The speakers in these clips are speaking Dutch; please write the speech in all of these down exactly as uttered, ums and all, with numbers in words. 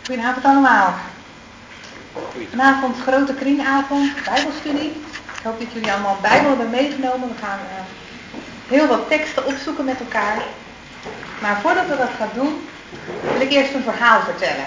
Goedenavond allemaal. Vanavond grote kringavond, bijbelstudie. Ik hoop dat jullie allemaal een bijbel hebben meegenomen. We gaan uh, heel wat teksten opzoeken met elkaar. Maar voordat we dat gaan doen, wil ik eerst een verhaal vertellen.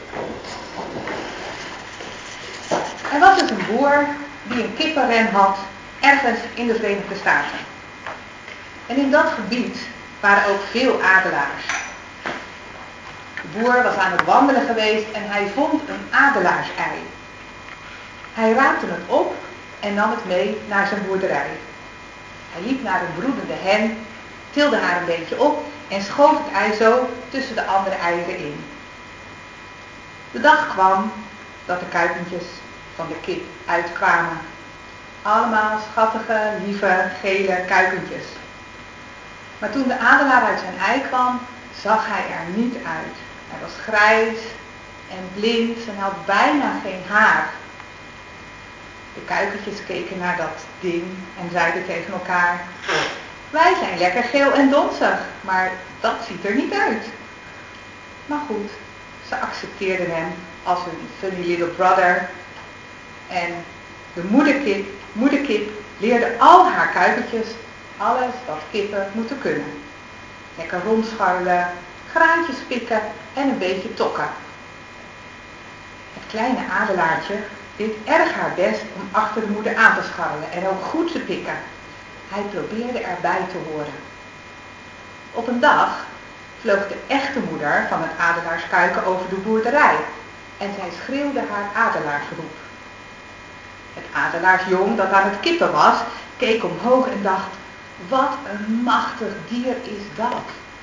Er was dus een boer die een kippenren had ergens in de Verenigde Staten. En in dat gebied waren ook veel adelaars. De boer was aan het wandelen geweest en hij vond een adelaars-ei. Hij raapte het op en nam het mee naar zijn boerderij. Hij liep naar een broedende hen, tilde haar een beetje op en schoof het ei zo tussen de andere eieren in. De dag kwam dat de kuikentjes van de kip uitkwamen. Allemaal schattige, lieve, gele kuikentjes. Maar toen de adelaar uit zijn ei kwam, zag hij er niet uit. Hij was grijs en blind en had bijna geen haar. De kuikentjes keken naar dat ding en zeiden tegen elkaar: wij zijn lekker geel en donzig, maar dat ziet er niet uit. Maar goed, ze accepteerden hem als hun funny little brother. En de moederkip, moederkip leerde al haar kuikentjes alles wat kippen moeten kunnen. Lekker rondscharrelen, graantjes pikken en een beetje tokken. Het kleine adelaartje deed erg haar best om achter de moeder aan te scharrelen en ook goed te pikken. Hij probeerde erbij te horen. Op een dag vloog de echte moeder van het adelaarskuiken over de boerderij en zij schreeuwde haar adelaarsroep. Het adelaarsjong dat aan het kippen was, keek omhoog en dacht: wat een machtig dier is dat.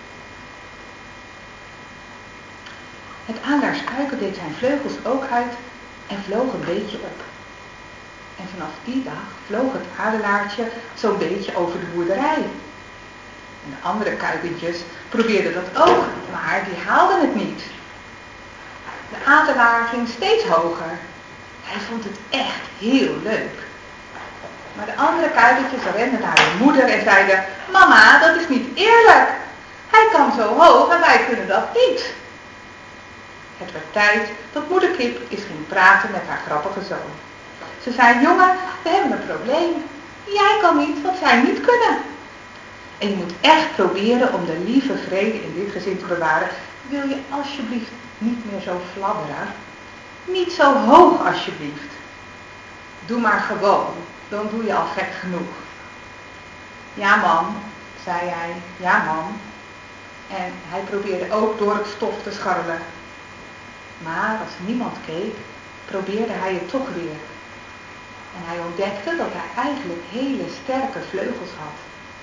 Het adelaarskuiken deed zijn vleugels ook uit en vloog een beetje op. En vanaf die dag vloog het adelaartje zo'n beetje over de boerderij. En de andere kuikentjes probeerden dat ook, maar die haalden het niet. De adelaar ging steeds hoger. Hij vond het echt heel leuk. Maar de andere kuikentjes renden naar hun moeder en zeiden: mama, dat is niet eerlijk. Hij kan zo hoog en wij kunnen dat niet. Het werd tijd dat moederkip eens ging praten met haar grappige zoon. Ze zei: jongen, we hebben een probleem. Jij kan niet wat zij niet kunnen. En je moet echt proberen om de lieve vrede in dit gezin te bewaren. Wil je alsjeblieft niet meer zo fladderen? Niet zo hoog alsjeblieft. Doe maar gewoon, dan doe je al gek genoeg. Ja mam, zei hij, ja mam. En hij probeerde ook door het stof te scharrelen. Maar als niemand keek, probeerde hij het toch weer. En hij ontdekte dat hij eigenlijk hele sterke vleugels had.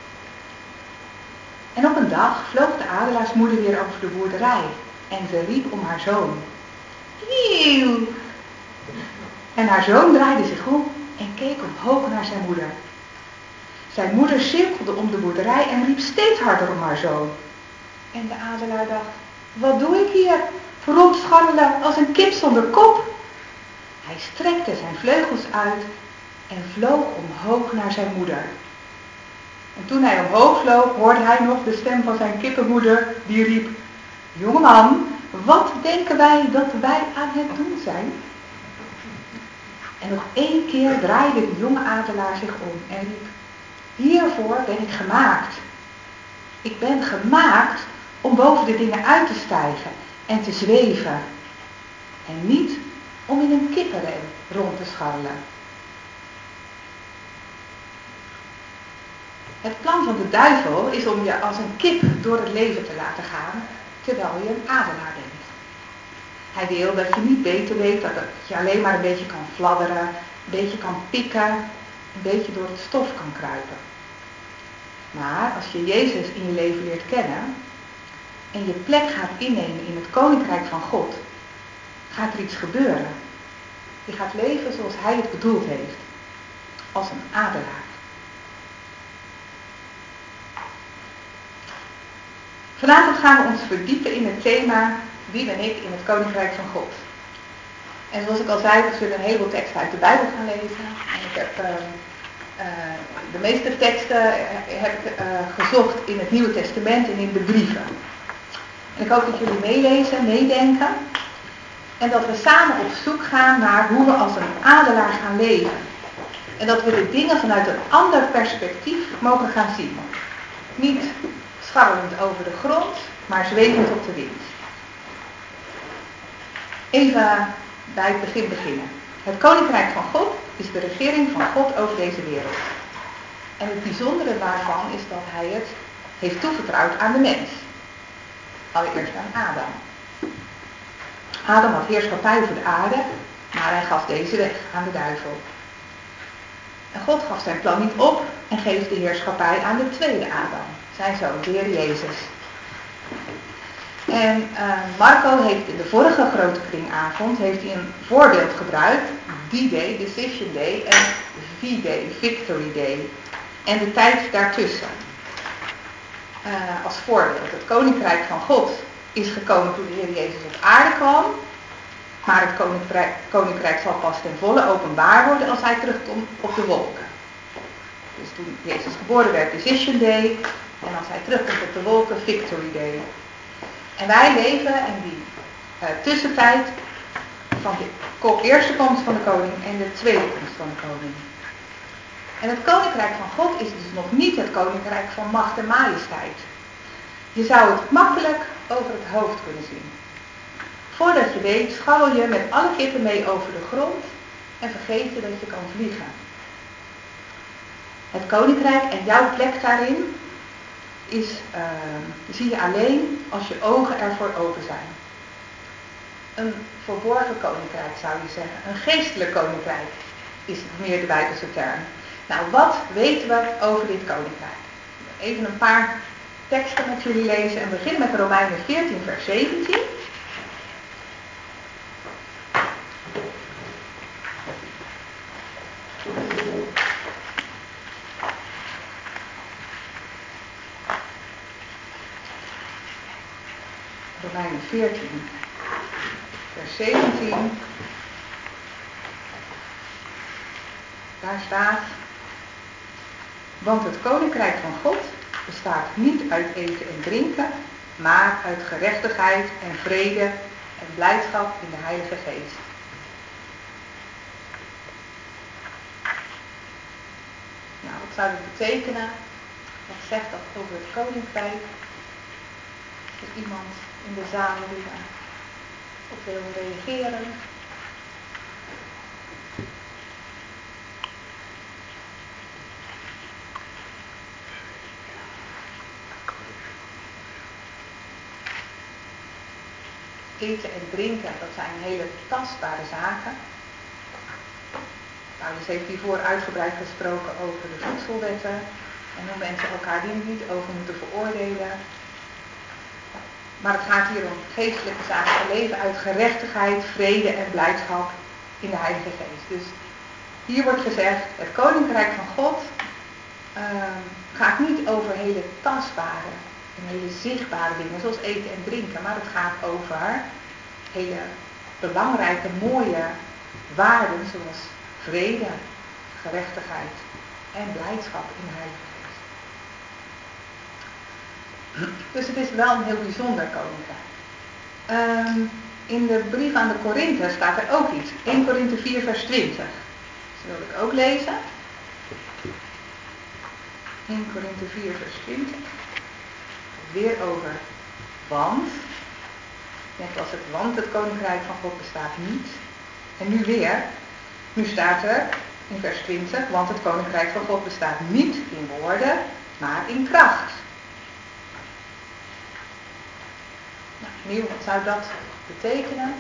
En op een dag vloog de adelaarsmoeder weer over de boerderij en ze riep om haar zoon. Wieuw! En haar zoon draaide zich om en keek omhoog naar zijn moeder. Zijn moeder cirkelde om de boerderij en riep steeds harder om haar zoon. En de adelaar dacht: wat doe ik hier? Rondscharrelen als een kip zonder kop. Hij strekte zijn vleugels uit en vloog omhoog naar zijn moeder. En toen hij omhoog vloog, hoorde hij nog de stem van zijn kippenmoeder die riep: jongeman, wat denken wij dat wij aan het doen zijn? En nog één keer draaide de jonge adelaar zich om en riep: hiervoor ben ik gemaakt. Ik ben gemaakt om boven de dingen uit te stijgen en te zweven. En niet om in een kippenren rond te scharrelen. Het plan van de duivel is om je als een kip door het leven te laten gaan, terwijl je een adelaar bent. Hij wil dat je niet beter weet, dat je alleen maar een beetje kan fladderen, een beetje kan pikken, een beetje door het stof kan kruipen. Maar als je Jezus in je leven leert kennen en je plek gaat innemen in het koninkrijk van God, gaat er iets gebeuren. Je gaat leven zoals hij het bedoeld heeft, als een adelaar. Vanavond gaan we ons verdiepen in het thema wie ben ik in het koninkrijk van God. En zoals ik al zei, we zullen een heleboel teksten uit de Bijbel gaan lezen. En ik heb uh, uh, de meeste teksten uh, heb ik uh, gezocht in het Nieuwe Testament en in de brieven. En ik hoop dat jullie meelezen, meedenken. En dat we samen op zoek gaan naar hoe we als een adelaar gaan leven. En dat we de dingen vanuit een ander perspectief mogen gaan zien. Niet scharrelend over de grond, maar zwevend op de wind. Even bij het begin beginnen. Het Koninkrijk van God is de regering van God over deze wereld. En het bijzondere daarvan is dat hij het heeft toevertrouwd aan de mens. Allereerst aan Adam. Adam had heerschappij over de aarde, maar hij gaf deze weg aan de duivel. En God gaf zijn plan niet op en geeft de heerschappij aan de tweede Adam, zijn zoon, de Heer Jezus. En uh, Marco heeft in de vorige grote kringavond heeft hij een voorbeeld gebruikt, D-Day, Decision Day en V-Day, Victory Day. En de tijd daartussen. Uh, als voorbeeld, het Koninkrijk van God is gekomen toen de Heer Jezus op aarde kwam. Maar het koninkrijk, koninkrijk zal pas ten volle openbaar worden als hij terugkomt op de wolken. Dus toen Jezus geboren werd, Decision Day. En als hij terugkomt op de wolken, Victory Day. En wij leven in die uh, tussentijd van de eerste komst van de koning en de tweede komst van de koning. En het koninkrijk van God is dus nog niet het koninkrijk van macht en majesteit. Je zou het makkelijk over het hoofd kunnen zien. Voordat je weet, scharrel je met alle kippen mee over de grond en vergeet je dat je kan vliegen. Het koninkrijk en jouw plek daarin is, uh, zie je alleen als je ogen ervoor open zijn. Een verborgen koninkrijk zou je zeggen. Een geestelijk koninkrijk is meer de Bijbelse term. Nou, wat weten we over dit koninkrijk? Even een paar teksten met jullie lezen en beginnen met Romeinen veertien vers zeventien. Romeinen veertien vers zeventien. Daar staat: want het koninkrijk van God bestaat niet uit eten en drinken, maar uit gerechtigheid en vrede en blijdschap in de Heilige Geest. Nou, wat zou dat betekenen? Wat zegt dat over het koninkrijk? Is er iemand in de zaal die daarop wil reageren? Eten en drinken, dat zijn hele tastbare zaken. Paulus heeft hiervoor uitgebreid gesproken over de voedselwetten en hoe mensen elkaar hier niet over moeten veroordelen. Maar het gaat hier om geestelijke zaken, een leven uit gerechtigheid, vrede en blijdschap in de Heilige Geest. Dus hier wordt gezegd, het koninkrijk van God uh, gaat niet over hele tastbare en hele zichtbare dingen zoals eten en drinken, maar het gaat over hele belangrijke, mooie waarden zoals vrede, gerechtigheid en blijdschap in de Heilige Geest. Dus het is wel een heel bijzonder koninkrijk. Um, in de brief aan de Korinthe staat er ook iets. eerste Korinthe vier vers twintig. Dat wil ik ook lezen. eerste Korinthe vier vers twintig. Weer over want. Net als het want, het koninkrijk van God bestaat niet. En nu weer. Nu staat er in vers twintig. Want het koninkrijk van God bestaat niet in woorden, maar in kracht. Nou, opnieuw, wat zou dat betekenen?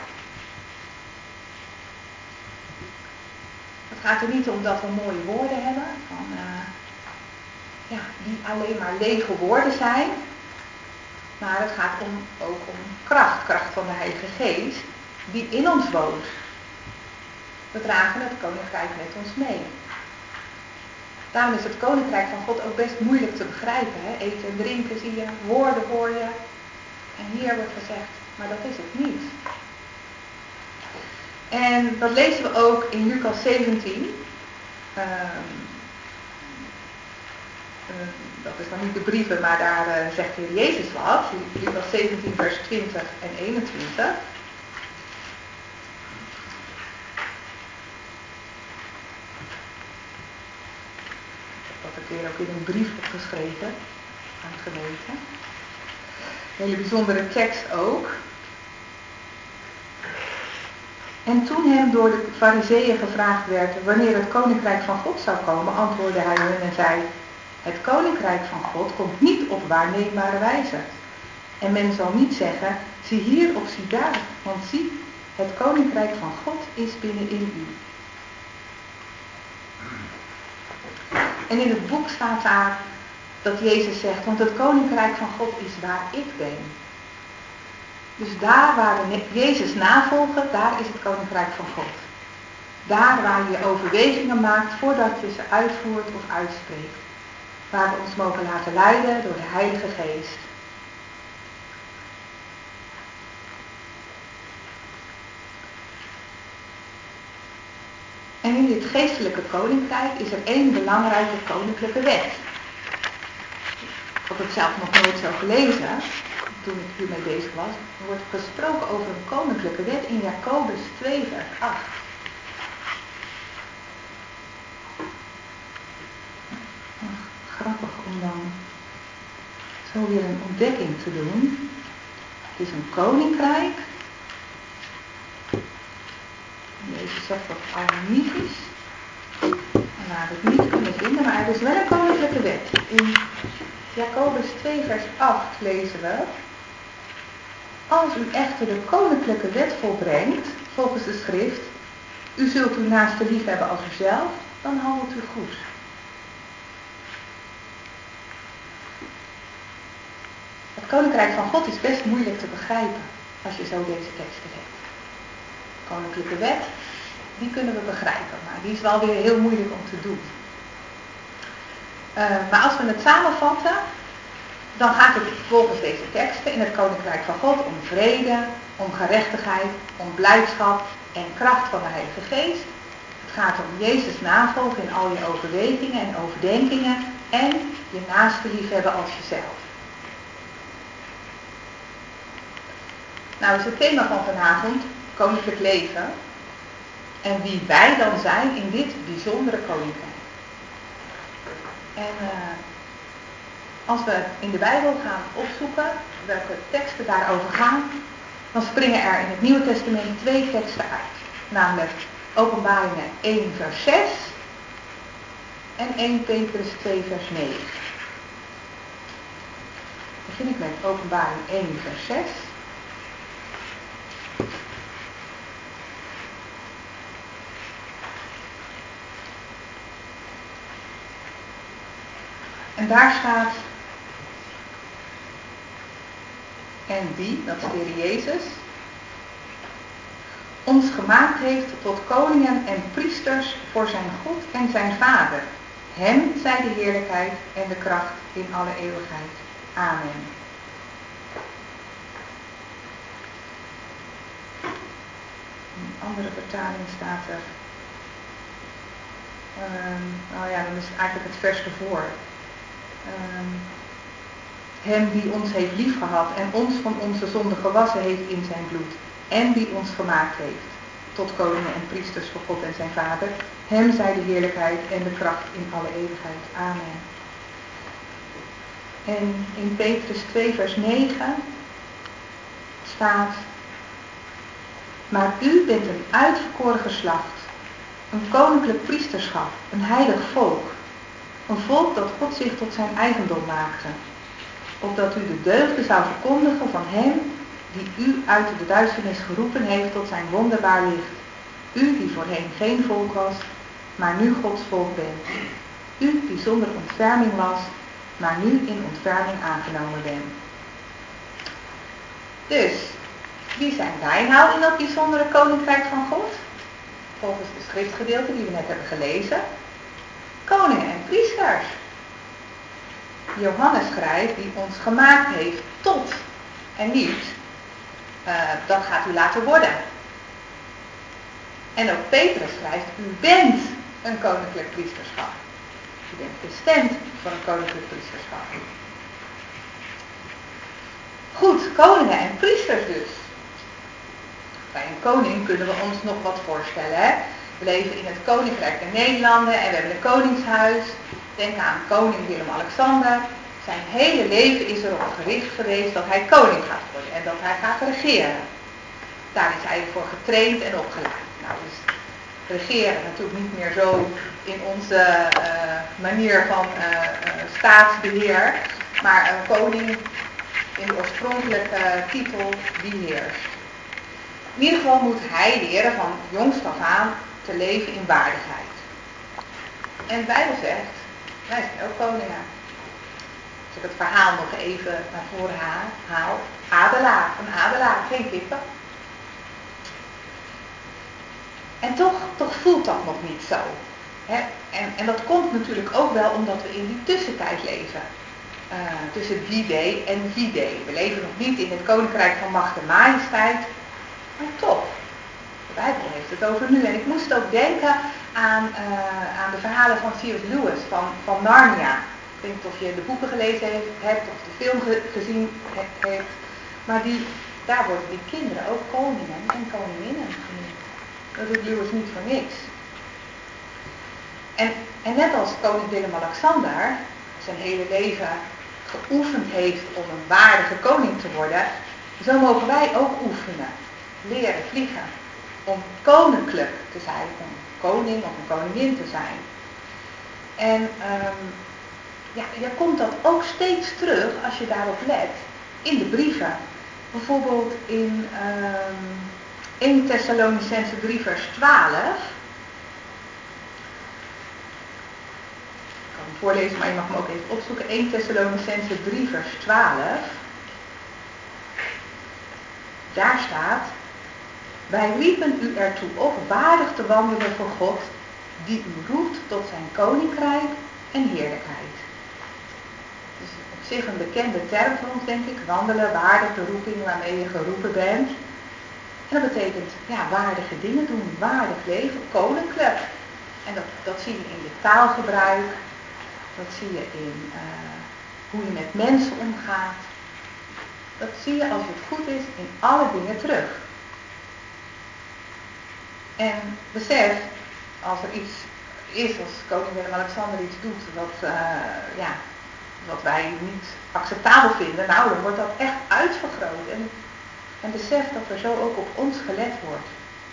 Het gaat er niet om dat we mooie woorden hebben. Van, uh, ja, die alleen maar lege woorden zijn. Maar het gaat om, ook om kracht, kracht van de Heilige Geest, die in ons woont. We dragen het koninkrijk met ons mee. Daarom is het koninkrijk van God ook best moeilijk te begrijpen. Hè? Eten en drinken zie je, woorden hoor je. En hier wordt gezegd, maar dat is het niet. En dat lezen we ook in Lucas zeventien. Uh, uh, dat is dan niet de brieven, maar daar uh, zegt de Heer Jezus wat. Lucas zeventien vers twintig en eenentwintig. keer ook in een brief opgeschreven aan de gemeente. Een hele bijzondere tekst ook. En toen hem door de fariseeën gevraagd werd wanneer het koninkrijk van God zou komen, antwoordde hij hun en zei: het koninkrijk van God komt niet op waarneembare wijze. En men zal niet zeggen, zie hier of zie daar, want zie, het koninkrijk van God is binnenin u. En in het boek staat daar dat Jezus zegt, want het koninkrijk van God is waar ik ben. Dus daar waar we Jezus navolgen, daar is het koninkrijk van God. Daar waar je overwegingen maakt voordat je ze uitvoert of uitspreekt. Waar we ons mogen laten leiden door de Heilige Geest. En in dit geestelijke koninkrijk is er één belangrijke koninklijke wet. Ik had het zelf nog nooit zo gelezen, toen ik hiermee bezig was. Er wordt gesproken over een koninklijke wet in Jacobus twee vers acht. Grappig om dan zo weer een ontdekking te doen. Het is een koninkrijk. Jezus zegt dat het al niet is. En waar we het niet kunnen vinden, maar er is wel een koninklijke wet. In Jacobus twee vers acht lezen we: als u echter de koninklijke wet volbrengt, volgens de schrift, u zult uw naaste lief hebben als uzelf, dan handelt u goed. Het koninkrijk van God is best moeilijk te begrijpen als je zo deze teksten hebt. De koninklijke wet, die kunnen we begrijpen, maar die is wel weer heel moeilijk om te doen. Uh, maar als we het samenvatten, dan gaat het volgens deze teksten in het koninkrijk van God om vrede, om gerechtigheid, om blijdschap en kracht van de Heilige Geest. Het gaat om Jezus navolgen in al je overwegingen en overdenkingen en je naaste liefhebben als jezelf. Nou is het thema van vanavond koninklijk leven en wie wij dan zijn in dit bijzondere koninkrijk. En uh, als we in de Bijbel gaan opzoeken welke teksten daarover gaan, dan springen er in het Nieuwe Testament twee teksten uit. Namelijk Openbaringen één vers zes en eerste Petrus twee vers negen. Dan begin ik met Openbaring één vers zes. En daar staat: en die, dat is de Heer Jezus, ons gemaakt heeft tot koningen en priesters voor zijn God en zijn Vader. Hem zij de heerlijkheid en de kracht in alle eeuwigheid. Amen. In een andere vertaling staat er, um, nou ja, dan is het eigenlijk het vers ervoor. Um, hem die ons heeft liefgehad en ons van onze zonde gewassen heeft in zijn bloed. En die ons gemaakt heeft tot koningen en priesters voor God en zijn Vader. Hem zij de heerlijkheid en de kracht in alle eeuwigheid. Amen. En in Petrus twee vers negen staat: maar u bent een uitverkoren geslacht, een koninklijk priesterschap, een heilig volk. Een volk dat God zich tot zijn eigendom maakte. Opdat u de deugden zou verkondigen van hem die u uit de duisternis geroepen heeft tot zijn wonderbaar licht. U die voorheen geen volk was, maar nu Gods volk bent. U die zonder ontferming was, maar nu in ontferming aangenomen bent. Dus, wie zijn wij nou in dat bijzondere koninkrijk van God? Volgens de schriftgedeelte die we net hebben gelezen. Koningen en priesters. Johannes schrijft, die ons gemaakt heeft tot en niet, uh, dat gaat u laten worden. En ook Petrus schrijft, u bent een koninklijk priesterschap. U bent bestemd voor een koninklijk priesterschap. Goed, koningen en priesters dus. Bij een koning kunnen we ons nog wat voorstellen, hè? We leven in het Koninkrijk der Nederlanden en we hebben een koningshuis. Denk aan koning Willem-Alexander. Zijn hele leven is erop gericht geweest dat hij koning gaat worden en dat hij gaat regeren. Daar is hij voor getraind en opgeleid. Nou is regeren natuurlijk niet meer zo in onze uh, manier van uh, uh, staatsbeheer, maar een koning in de oorspronkelijke uh, titel die heerst. In ieder geval moet hij leren van jongs af aan te leven in waardigheid. En de Bijbel zegt, wij zijn ook koningen. Als ik het verhaal nog even naar voren haal, adelaar, een adelaar, geen kippen. En toch, toch voelt dat nog niet zo. Hè? En, en dat komt natuurlijk ook wel omdat we in die tussentijd leven. Uh, tussen die day en die day. We leven nog niet in het koninkrijk van macht en majesteit. Maar toch, de Bijbel heeft het over nu. En ik moest ook denken aan, uh, aan de verhalen van C S Lewis, van, van Narnia. Ik weet niet of je de boeken gelezen heeft, hebt of de film ge, gezien he, hebt. Maar die, daar worden die kinderen ook koningen en koninginnen genoemd. Dat doet Lewis niet voor niks. En, en net als koning Willem-Alexander zijn hele leven geoefend heeft om een waardige koning te worden, zo mogen wij ook oefenen, leren vliegen, om koninklijk te zijn, om een koning of een koningin te zijn. En um, ja, je komt dat ook steeds terug, als je daarop let, in de brieven. Bijvoorbeeld in um, eerste Thessalonicenzen drie vers twaalf. Ik kan hem voorlezen, maar je mag hem ook even opzoeken. eerste Thessalonicenzen drie vers twaalf. Daar staat: wij riepen u ertoe op waardig te wandelen voor God, die u roept tot zijn koninkrijk en heerlijkheid. Dat is op zich een bekende term voor ons, denk ik. Wandelen, waardig, de roeping waarmee je geroepen bent. En dat betekent, ja, waardige dingen doen, waardig leven, koninklijk. En dat, dat zie je in je taalgebruik, dat zie je in uh, hoe je met mensen omgaat. Dat zie je, als het goed is, in alle dingen terug. En besef, als er iets is, als koning Willem-Alexander iets doet wat, uh, ja, wat wij niet acceptabel vinden, nou, dan wordt dat echt uitvergroot. En, en besef dat er zo ook op ons gelet wordt.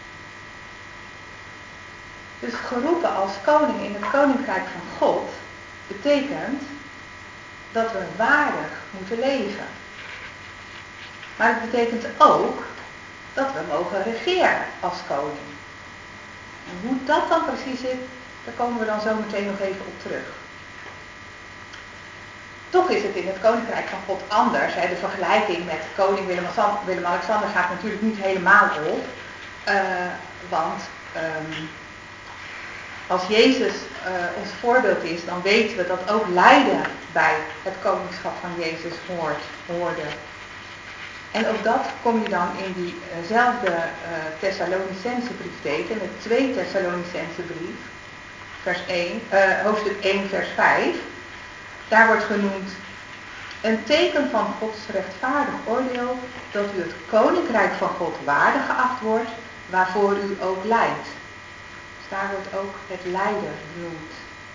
Dus geroepen als koning in het koninkrijk van God betekent dat we waardig moeten leven. Maar het betekent ook dat we mogen regeren als koning. En hoe dat dan precies zit, daar komen we dan zo meteen nog even op terug. Toch is het in het koninkrijk van God anders. Hè. De vergelijking met koning Willem-Alexander gaat natuurlijk niet helemaal op. Uh, want um, als Jezus uh, ons voorbeeld is, dan weten we dat ook lijden bij het koningschap van Jezus hoort, hoorde. En ook dat kom je dan in diezelfde uh, Thessalonicense brief tegen, in de tweede Thessalonicense brief, vers één, uh, hoofdstuk één, vers vijf. Daar wordt genoemd een teken van Gods rechtvaardig oordeel, dat u het koninkrijk van God waardig geacht wordt, waarvoor u ook lijdt. Dus daar wordt ook het lijden genoemd.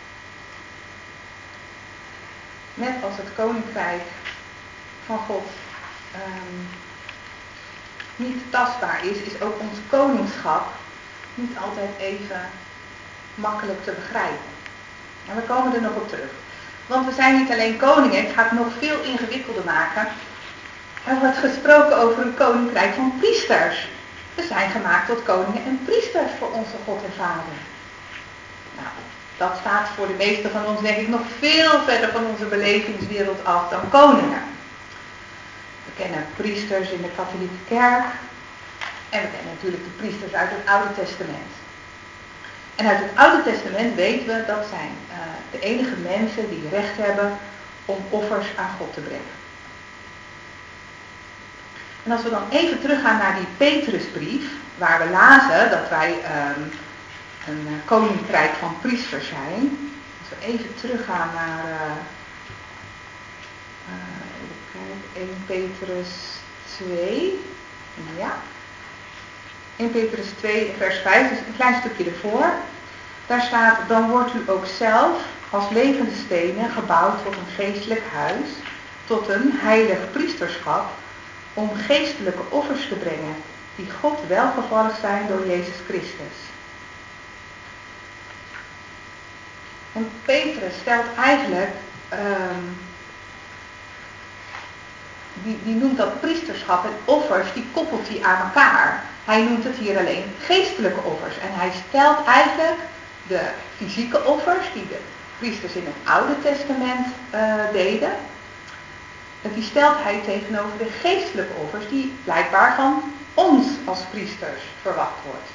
Net als het koninkrijk van God um, niet tastbaar is, is ook ons koningschap niet altijd even makkelijk te begrijpen. En we komen er nog op terug. Want we zijn niet alleen koningen, het gaat nog veel ingewikkelder maken. Er wordt gesproken over een koninkrijk van priesters. We zijn gemaakt tot koningen en priesters voor onze God en Vader. Nou, dat staat voor de meesten van ons denk ik nog veel verder van onze belevingswereld af dan koningen. We kennen priesters in de katholieke kerk. En we kennen natuurlijk de priesters uit het Oude Testament. En uit het Oude Testament weten we dat zijn uh, de enige mensen die recht hebben om offers aan God te brengen. En als we dan even teruggaan naar die Petrusbrief, waar we lazen dat wij um, een uh, koninkrijk van priesters zijn. Als we even teruggaan naar uh, uh, even kijken, eerste Petrus twee. Ja. eerste Petrus twee vers vijf, dus een klein stukje ervoor. Daar staat, dan wordt u ook zelf als levende stenen gebouwd tot een geestelijk huis, tot een heilig priesterschap, om geestelijke offers te brengen, die God welgevallig zijn door Jezus Christus. En Petrus stelt eigenlijk, um, die, die noemt dat priesterschap en offers, die koppelt hij aan elkaar. Hij noemt het hier alleen geestelijke offers. En hij stelt eigenlijk de fysieke offers, die de priesters in het Oude Testament uh, deden, en die stelt hij tegenover de geestelijke offers, die blijkbaar van ons als priesters verwacht wordt.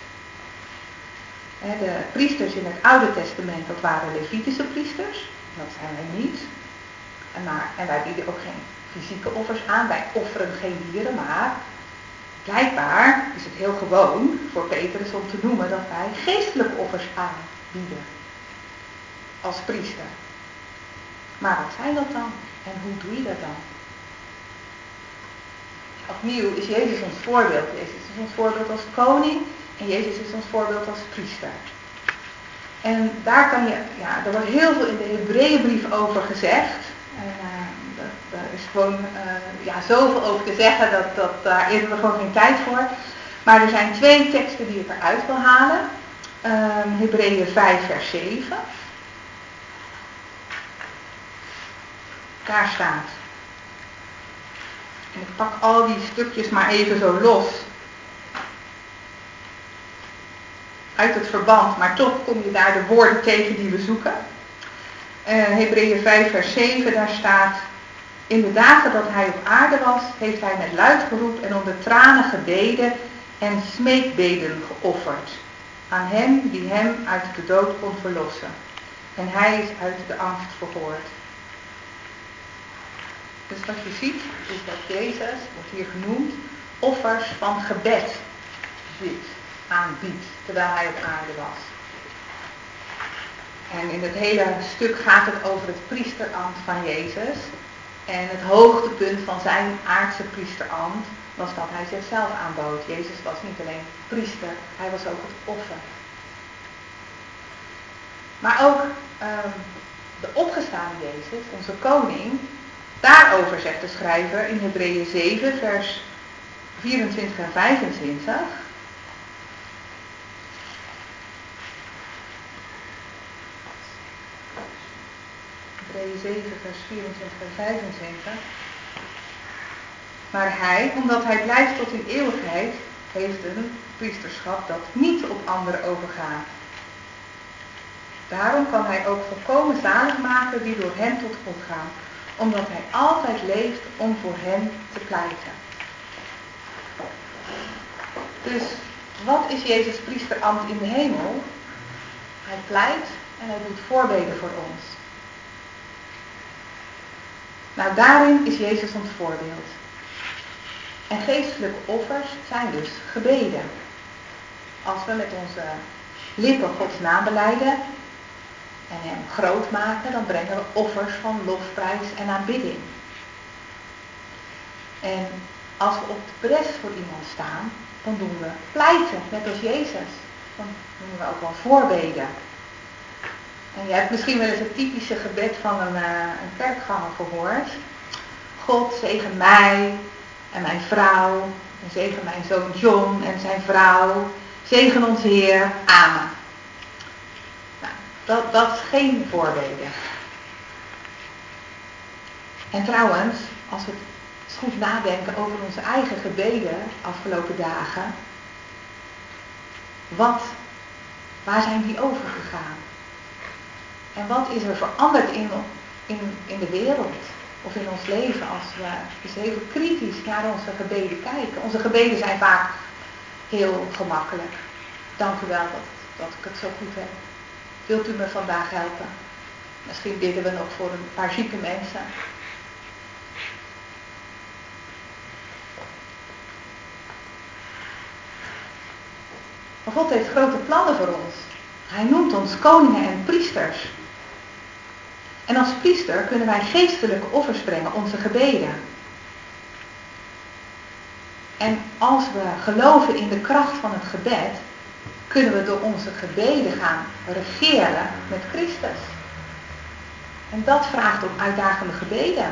De priesters in het Oude Testament, dat waren Levitische priesters, dat zijn wij niet. En, maar, en wij bieden ook geen fysieke offers aan, wij offeren geen dieren, maar blijkbaar is het heel gewoon voor Petrus om te noemen dat wij geestelijke offers aanbieden als priester. Maar wat zijn dat dan? En hoe doe je dat dan? Opnieuw is Jezus ons voorbeeld. Jezus is ons voorbeeld als koning en Jezus is ons voorbeeld als priester. En daar kan je, ja, er wordt heel veel in de Hebreeënbrief over gezegd. En uh, daar is gewoon uh, ja, zoveel over te zeggen, dat, dat, daar hebben we gewoon geen tijd voor. Maar er zijn twee teksten die ik eruit wil halen. Uh, Hebreeën vijf vers zeven. Daar staat. En ik pak al die stukjes maar even zo los. Uit het verband, maar toch kom je daar de woorden tegen die we zoeken. Uh, Hebreeën vijf vers zeven, daar staat: in de dagen dat hij op aarde was, heeft hij met luid geroep en onder tranen gebeden en smeekbeden geofferd aan hem die hem uit de dood kon verlossen. En hij is uit de angst verhoord. Dus wat je ziet, is dat Jezus, wordt hier genoemd, offers van gebed bidt, aanbiedt, terwijl hij op aarde was. En in het hele stuk gaat het over het priesterambt van Jezus. En het hoogtepunt van zijn aardse priesterambt was dat hij zichzelf aanbood. Jezus was niet alleen priester, hij was ook het offer. Maar ook um, de opgestane Jezus, onze koning, daarover zegt de schrijver in Hebreeën zeven vers vierentwintig en vijfentwintig. Hebreeën zeven vers vierentwintig en vijfentwintig. Maar hij, omdat hij blijft tot in eeuwigheid, heeft een priesterschap dat niet op anderen overgaat. Daarom kan hij ook volkomen zalig maken die door hem tot God gaan, omdat hij altijd leeft om voor hen te pleiten. Dus wat is Jezus priesterambt in de hemel? Hij pleit en hij doet voorbeden voor ons. Nou, daarin is Jezus ons voorbeeld. En geestelijke offers zijn dus gebeden. Als we met onze lippen Gods naam belijden en hem groot maken, dan brengen we offers van lofprijs en aanbidding. En als we op de bres voor iemand staan, dan doen we pleiten, net als Jezus. Dan doen we ook wel voorbeden. En je hebt misschien wel eens het typische gebed van een, uh, een kerkganger gehoord. God, zegen mij en mijn vrouw, en zegen mijn zoon John en zijn vrouw, zegen ons Heer, amen. Nou, dat, dat is geen voorbeden. En trouwens, als we eens goed nadenken over onze eigen gebeden afgelopen dagen, wat, waar zijn die overgegaan? En wat is er veranderd in, in, in de wereld of in ons leven als we eens even kritisch naar onze gebeden kijken? Onze gebeden zijn vaak heel gemakkelijk. Dank u wel dat, dat ik het zo goed heb. Wilt u me vandaag helpen? Misschien bidden we nog voor een paar zieke mensen. Maar God heeft grote plannen voor ons. Hij noemt ons koningen en priesters. En als priester kunnen wij geestelijke offers brengen, onze gebeden. En als we geloven in de kracht van het gebed, kunnen we door onze gebeden gaan regeren met Christus. En dat vraagt om uitdagende gebeden.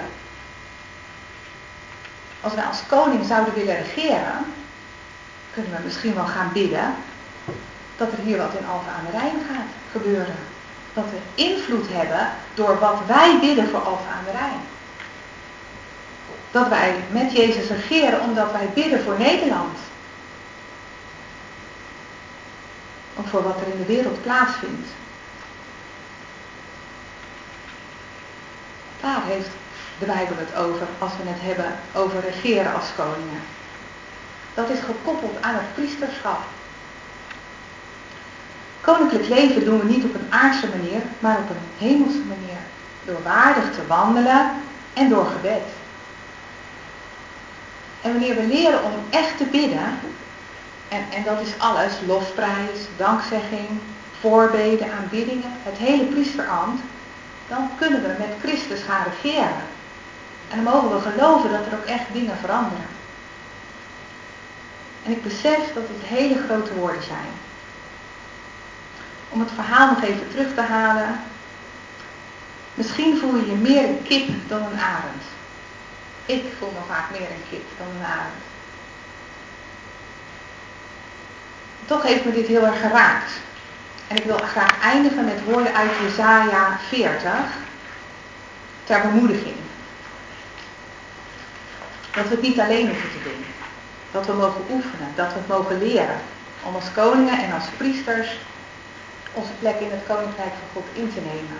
Als wij als koning zouden willen regeren, kunnen we misschien wel gaan bidden dat er hier wat in Alphen aan de Rijn gaat gebeuren. Dat we invloed hebben door wat wij bidden voor Alphen aan de Rijn. Dat wij met Jezus regeren omdat wij bidden voor Nederland. Ook voor wat er in de wereld plaatsvindt. Daar heeft de Bijbel het over als we het hebben over regeren als koningen. Dat is gekoppeld aan het priesterschap. Koninklijk leven doen we niet op een aardse manier, maar op een hemelse manier. Door waardig te wandelen en door gebed. En wanneer we leren om echt te bidden, en, en dat is alles, lofprijs, dankzegging, voorbeden, aanbiddingen, het hele priesterambt, dan kunnen we met Christus gaan regeren. En dan mogen we geloven dat er ook echt dingen veranderen. En ik besef dat het hele grote woorden zijn. Om het verhaal nog even terug te halen. Misschien voel je je meer een kip dan een arend. Ik voel me vaak meer een kip dan een arend. Toch heeft me dit heel erg geraakt. En ik wil graag eindigen met woorden uit Jesaja veertig. Ter bemoediging. Dat we het niet alleen hoeven te doen. Dat we mogen oefenen. Dat we het mogen leren. Om als koningen en als priesters onze plek in het koninkrijk van God in te nemen.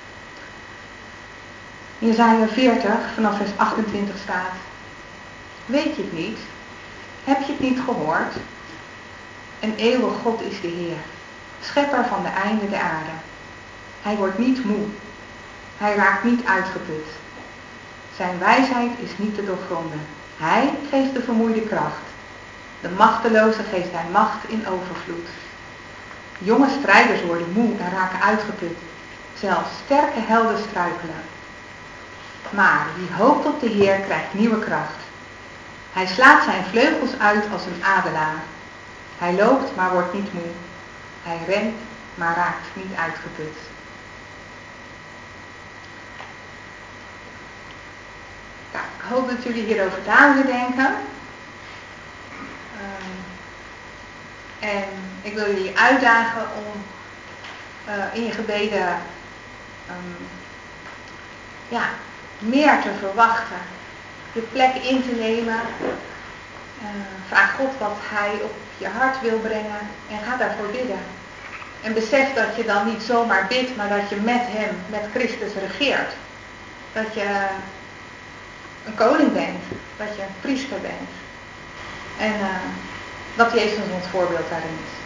In Jesaja veertig vanaf vers achtentwintig staat: Weet je het niet? Heb je het niet gehoord? Een eeuwig God is de Heer, schepper van de einden der aarde. Hij wordt niet moe. Hij raakt niet uitgeput. Zijn wijsheid is niet te doorgronden. Hij geeft de vermoeide kracht. De machteloze geeft hij macht in overvloed. Jonge strijders worden moe en raken uitgeput. Zelfs sterke helden struikelen. Maar wie hoopt op de Heer krijgt nieuwe kracht. Hij slaat zijn vleugels uit als een adelaar. Hij loopt maar wordt niet moe. Hij rent maar raakt niet uitgeput. Ja, ik hoop dat jullie hierover na willen denken. Um, en ik wil jullie uitdagen om uh, in je gebeden um, ja, meer te verwachten. Je plek in te nemen. Uh, vraag God wat hij op je hart wil brengen en ga daarvoor bidden. En besef dat je dan niet zomaar bidt, maar dat je met hem, met Christus regeert. Dat je een koning bent, dat je een priester bent. En uh, dat Jezus ons voorbeeld daarin is.